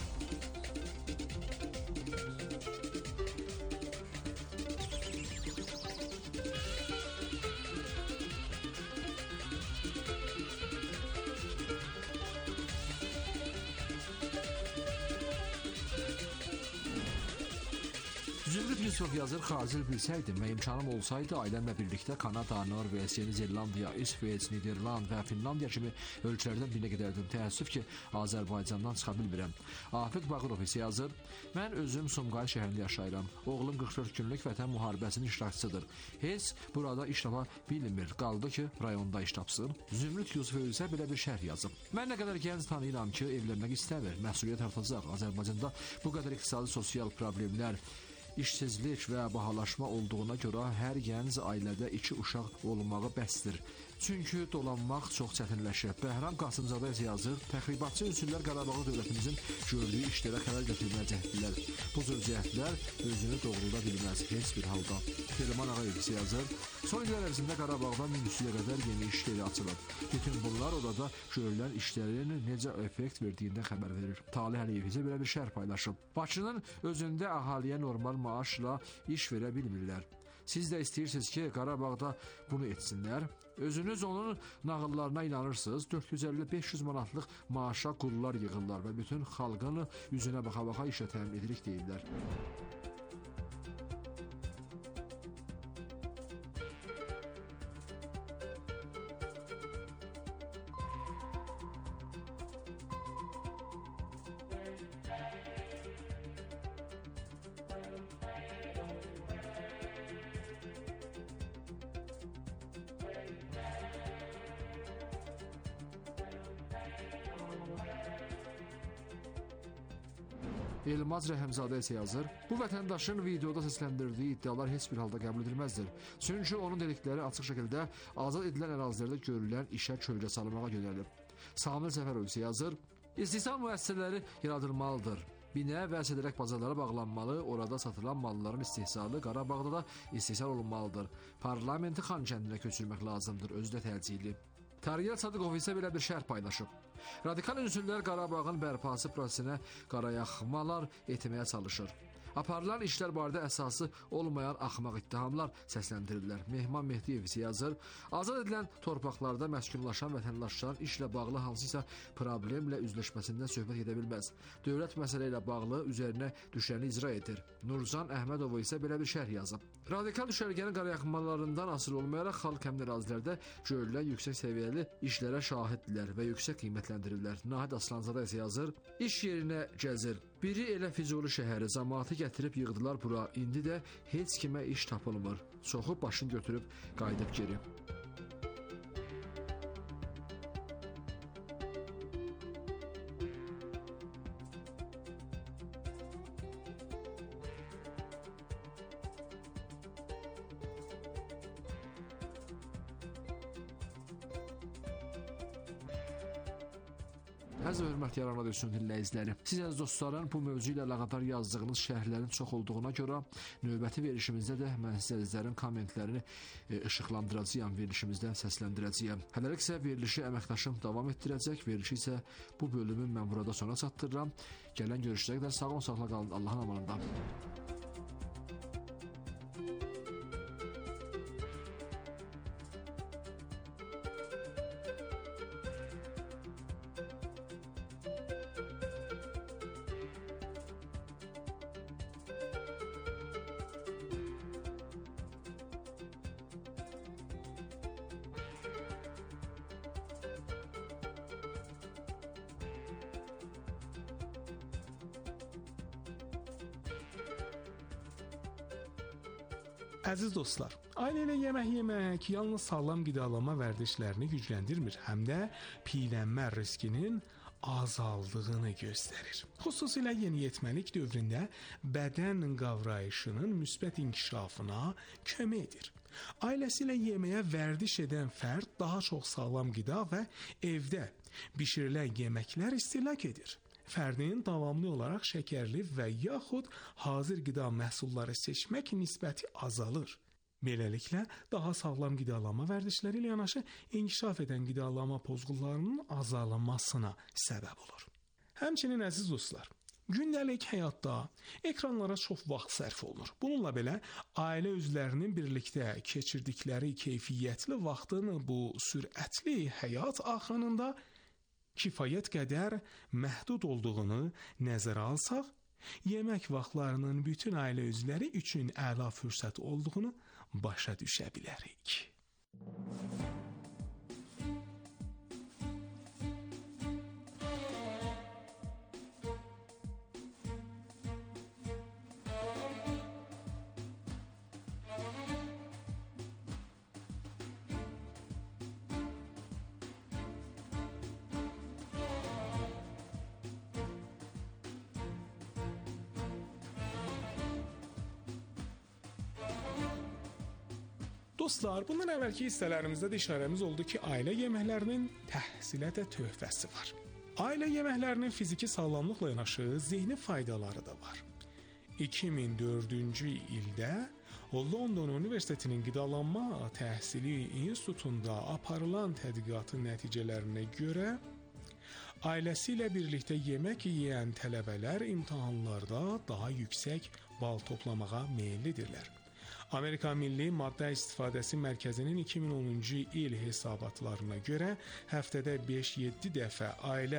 Speaker 7: Zümrüt Yusuf yazır, Xazil bilsəydim və imkanım olsaydı, ailəmlə birlikdə Kanada, Norveç, Yeni Zelandiya, İsveç, Niderland və Finlandiya kimi ölkələrdən birə gedərdim. Təəssüf ki, Azərbaycandan çıxa bilmirəm. Afiq Bağırov isə yazır, mən özüm Sumqayıt şəhərində yaşayıram. Oğlum qırx dörd günlük vətən müharibəsinin iştirakçısıdır. Heç burada iş tapa bilmir. Qaldı ki, rayonda iş tapsın. Zümrüt Yusuf isə belə bir şərh yazıb. Mən nə qədər gənc tanıyıram ki, evlənmək istəmir, məsuliyyət artacaq. Azərbaycanda bu qədər iqtisadi sosial problemlər, İşsizlik və bahalaşma olduğuna görə hər gənc ailədə iki uşaq olmağı bəsdir. Çünki dolanmaq çox çətinləşir. Bəhram Qasımzadə yazır, təxribatçı üsullar Qarabağı dövlətimizin gördüyü işlərə xələl gətirməyə cəhddirlər. Bu cür cəhdlər özünü doğrulda bilməz heç bir halda. Telman Ağayev yazır, son illər ərzində Qarabağda min üç yüzə qədər yeni iş yeri açılıb. Bütün bunlar orada görülən işlərin necə effekt verdiyindən xəbər verir. Talih Əliyev isə belə bir şərh paylaşıb. Bakının özündə əhaliyə normal maaşla iş verə bilmirlər. Siz də istəyirsiniz ki, Qarabağda bunu etsinlər. Özünüz onun nağıllarına inanırsınız. dörd yüz əlli beş yüz manatlıq maaşa qullar yığırlar və bütün xalqın üzünə baxa-baxa işə təmin edirik deyirlər. Elmaz Rəhəmzadə isə yazır, bu vətəndaşın videoda səsləndirdiyi iddialar heç bir halda qəbul edilməzdir. Çünki onun dedikləri açıq şəkildə azad edilən ərazilərdə görülən işə kölgə salmağa yönəlib. Samir Səfərov isə yazır, istehsal müəssisələri yaradılmalıdır. Binə və sədərək bazarlara bağlanmalı, orada satılan malların istehsalı Qarabağda da istehsal olunmalıdır. Parlamenti Xankəndinə köçürmək lazımdır, özü də təcili. Tariyel Sadıqov isə belə bir şərh paylaşıb. Radikal üsullar Qarabağın bərpası prosesinə qarayaxmalar etməyə çalışır. Aparılan işlər barədə əsası olmayan axmaq ittihamlar səsləndirirlər. Mehman Mehdiyev isə yazır, azad edilən torpaqlarda məskunlaşan vətəndaşların işlə bağlı hansısa problemlə üzləşməsindən söhbət edə bilməz. Dövlət məsələ ilə bağlı üzərinə düşəni icra edir. Nurcan Əhmədov isə belə bir şərh yazıb. Radikal düşərgənin qarayaxmalarından asılı olmayaraq xalq həmin ərazilərdə görülən yüksək səviyyəli işlərə şahiddirlər və yüksək qiymətləndirirlər. Nahid Aslanzadə isə yazır, iş yerinə gəzir. Biri elə Füzuli şəhəri cəmaatı gətirib yığdılar bura. İndi də heç kimə iş tapılmır. Çoxu başını götürüb qayıdıb geri. Əziz və hörmətli Aran Radiosunun dinləyiciləri, siz əziz dostların bu mövzu ilə əlaqədar yazdığınız şərhlərin çox olduğuna görə növbəti verilişimizdə də mən sizlərin kommentlərini e, işıqlandıracağam, verilişimizdə səsləndirəcəyəm. Hələlik isə verilişi əməkdaşım davam etdirəcək, verilişi isə bu bölümü mən burada sona çatdırıram. Gələn görüşlərə qədər sağ olun, sağlıqla qalın, Allahın amanında.
Speaker 4: Əziz dostlar, ailə ilə yemək yemək yalnız sağlam qidalanma vərdişlərini gücləndirmir, həm də piylənmə riskinin azaldığını göstərir. Xüsusilə yeniyetməlik dövründə bədən qavrayışının müsbət inkişafına kömək edir. Ailəsi ilə yeməyə vərdiş edən fərd daha çox sağlam qida və evdə bişirilən yeməklər istehlak edir. Fərdin davamlı olaraq şəkərli və yaxud hazır qida məhsulları seçmək nisbəti azalır. Beləliklə, daha sağlam qidalanma vərdişləri ilə yanaşı inkişaf edən qidalanma pozğunluqlarının azalmasına səbəb olur. Həmçinin əziz dostlar, gündəlik həyatda ekranlara çox vaxt sərf olunur. Bununla belə, ailə üzvlərinin birlikdə keçirdikləri keyfiyyətli vaxtın bu sürətli həyat axınında kifayət qədər məhdud olduğunu nəzərə alsaq, yemək vaxtlarının bütün ailə üzvləri üçün əla fürsət olduğunu başa düşə bilərik. Dostlar, bundan əvvəlki hissələrimizdə də işarəmiz oldu ki, ailə yeməklərinin təhsilə də töhfəsi var. Ailə yeməklərinin fiziki sağlamlıqla yanaşı zehni faydaları da var. iki min dördüncü ildə London Universitetinin qidalanma təhsili institutunda aparılan tədqiqatın nəticələrinə görə ailəsi ilə birlikdə yemək yeyən tələbələr imtahanlarda daha yüksək bal toplamağa meyillidirlər. Amerika Milli Maddə İstifadəsi Mərkəzinin iki min onuncu il hesabatlarına görə həftədə beş-yeddi dəfə ailə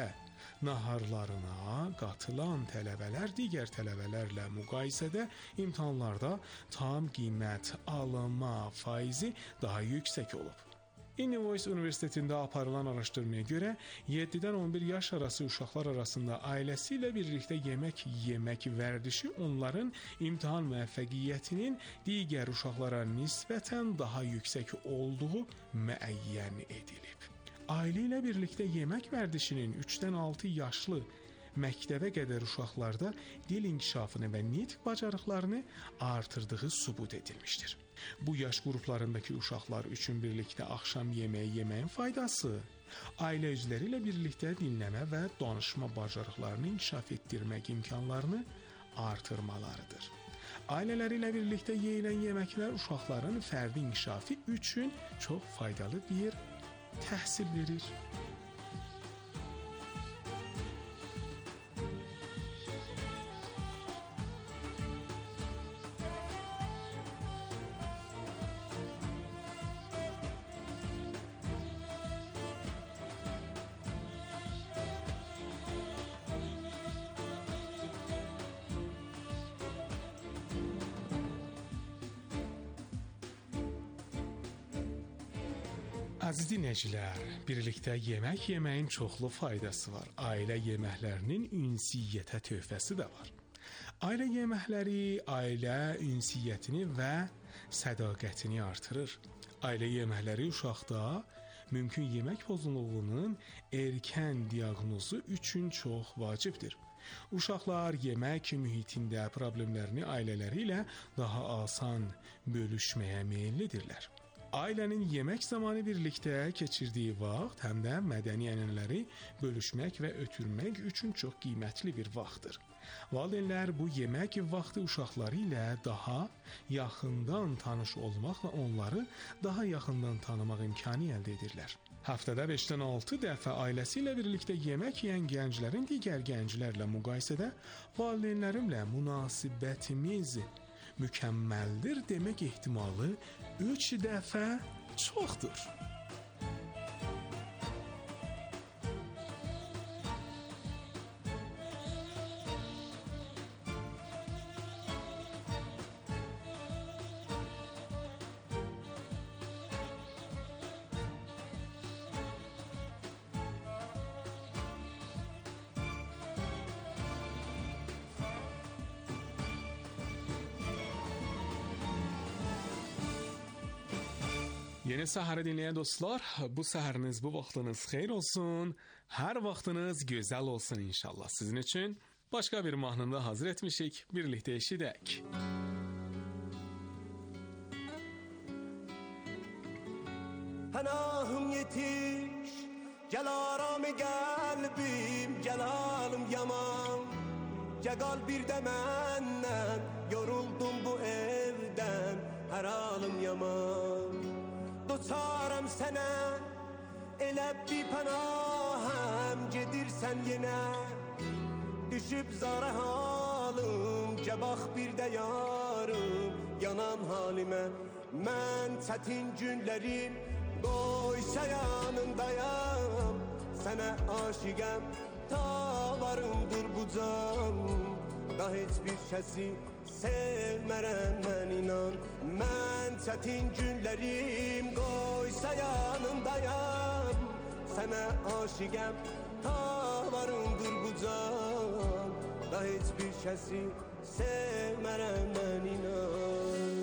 Speaker 4: naharlarına qatılan tələbələr digər tələbələrlə müqayisədə imtahanlarda tam qiymət alınma faizi daha yüksək olub. Illinois Universitetində aparılan araşdırmaya görə yeddidən on bir yaş arası uşaqlar arasında ailəsi ilə birlikdə yemək yemək vərdişi onların imtahan müvəffəqiyyətinin digər uşaqlara nisbətən daha yüksək olduğu müəyyən edilib. Ailə ilə birlikdə yemək vərdişinin üçdən altı yaşlı məktəbə qədər uşaqlarda dil inkişafını və nitq bacarıqlarını artırdığı sübut edilmişdir. Bu yaş qruplarındakı uşaqlar üçün birlikdə axşam yeməyi yeməyin faydası ailə üzvləri ilə birlikdə dinləmə və danışma bacarıqlarını inkişaf etdirmək imkanlarını artırmalarıdır. Ailələri ilə birlikdə yeyilən yeməklər uşaqların fərdi inkişafı üçün çox faydalı bir təhsil verir. Əziz dinləyicilər, birlikdə yemək yeməyin çoxlu faydası var. Ailə yeməklərinin ünsiyyətə töhfəsi də var. Ailə yeməkləri ailə ünsiyyətini və sədaqətini artırır. Ailə yeməkləri uşaqda mümkün yemək pozğunluğunun erkən diaqnozu üçün çox vacibdir. Uşaqlar yemək mühitində problemlərini ailələri ilə daha asan bölüşməyə meyillidirlər. Ailənin yemək zamanı birlikdə keçirdiyi vaxt həm də mədəni ənənələri bölüşmək və ötürmək üçün çox qiymətli bir vaxtdır. Valideynlər bu yemək vaxtı uşaqları ilə daha yaxından tanış olmaqla onları daha yaxından tanımaq imkanı əldə edirlər. Həftədə beşdən altı dəfə ailəsi ilə birlikdə yemək yeyən gənclərin digər gənclərlə müqayisədə valideynlərimlə münasibətimiz mükəmməldir demək ehtimalı üç dəfə çoxdur. Yeni səhəri dinləyən dostlar, bu səhəriniz, bu vaxtınız xeyir olsun, hər vaxtınız gözəl olsun inşallah. Sizin üçün başqa bir mahnını hazır etmişik, birlikdə eşidək.
Speaker 5: Pənahım yetiş, gəl aram qəlbim, gəl alım yaman. Gəl bir də məndən, yoruldum bu evdən, hər halım yaman. Doçaram sənə, elə bir pənahəm, gedirsən yenə. Düşüb zara halım, gəbax bir də yarım, yanan halimə. Mən çətin günlərim, qoysa yanındayam, sənə aşiqəm, ta varımdır bu can. Da heç bir kəsi sevmərəm mən inan. Mən çətin günlərim, qoysa yanındayam, sənə aşiqəm, ta varımdır bu can. Da heç bir kəsi sevmərəm mən inan.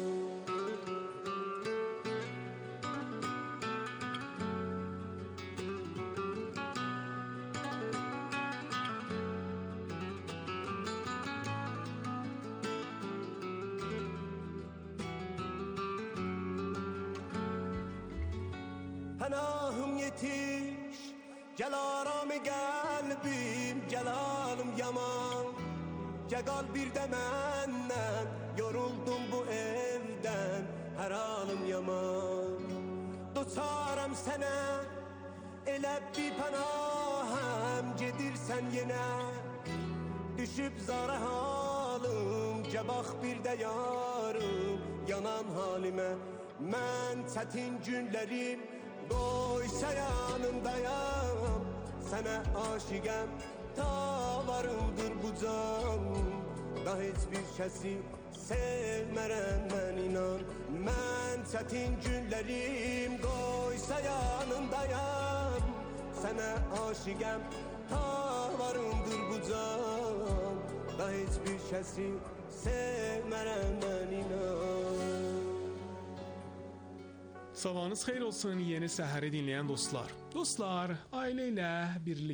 Speaker 5: Pənahım yetiş, gəl aram qəlbim, gəl alım yaman. Gəl bir də məndən, yoruldum bu evdən, hər halım yaman. Doçaram sənə, elə bir pənahəm, gedirsən yenə. Düşüb zara halım, gəbax bir də yarım, yanan halimə. Mən çətin günlərim, qoysa yanındayam, sənə aşiqəm, ta varımdır bu can. Da heç bir kəsi sevmərəm mən inan. Mən çətin günlərim, qoysa yanındayam, sənə aşiqəm, ta varımdır bu can. Da heç bir kəsi sevmərəm mən inan.
Speaker 4: Sabahınız xeyir olsun yeni səhəri dinləyən dostlar. Dostlar, ailə ilə birlikdə